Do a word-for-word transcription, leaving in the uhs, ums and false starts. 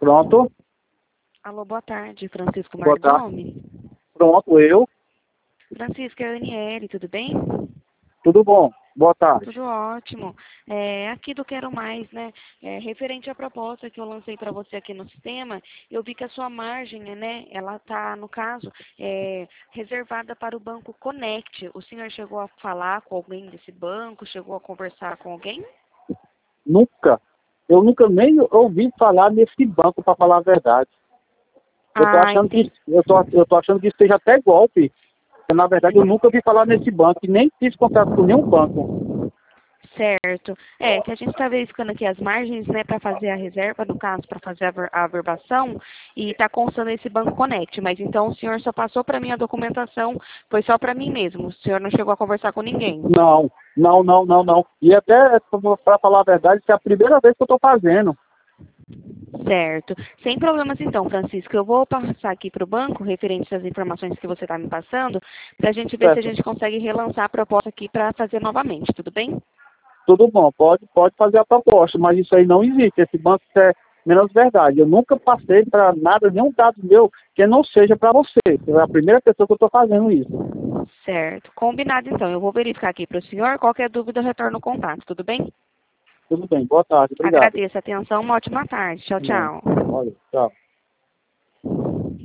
Pronto. Alô, boa tarde, Francisco Boa tarde. Marnome. Pronto, eu. Francisco, é a Aniele, tudo bem? Tudo bom? Boa tarde. Tudo ótimo. É, aqui do Quero Mais, né? É, referente à proposta que eu lancei para você aqui no sistema, eu vi que a sua margem, né? Ela está, no caso, é, reservada para o Banco Connect. O senhor chegou a falar com alguém desse banco? Chegou a conversar com alguém? Nunca. Eu nunca nem ouvi falar nesse banco, para falar a verdade. Eu tô Ah, achando que entendi. eu tô, eu tô achando que isso seja até golpe. Porque, na verdade, eu nunca ouvi falar nesse banco e nem fiz contato com nenhum banco. Certo. É, que a gente está verificando aqui as margens, né, para fazer a reserva, no caso, para fazer a, ver, a averbação, e está constando esse Banco Connect. Mas então o senhor só passou para mim a documentação, foi só para mim mesmo. O senhor não chegou a conversar com ninguém. Não, não, não, não, não. E até, para falar a verdade, isso é a primeira vez que eu estou fazendo. Certo. Sem problemas então, Francisco. Eu vou passar aqui para o banco, referente às informações que você está me passando, para a gente ver se a Certo. gente consegue relançar a proposta aqui para fazer novamente, tudo bem? Tudo bom, pode, pode fazer a proposta, mas isso aí não existe. Esse banco é menos verdade. Eu nunca passei para nada, nenhum dado meu que não seja para você. É a primeira pessoa que eu estou fazendo isso. Certo. Combinado então. Eu vou verificar aqui para o senhor. Qualquer dúvida eu retorno o contato, tudo bem? Tudo bem, boa tarde, obrigado. Agradeço a atenção. Uma ótima tarde. Tchau, Bom, tchau. olha, tchau.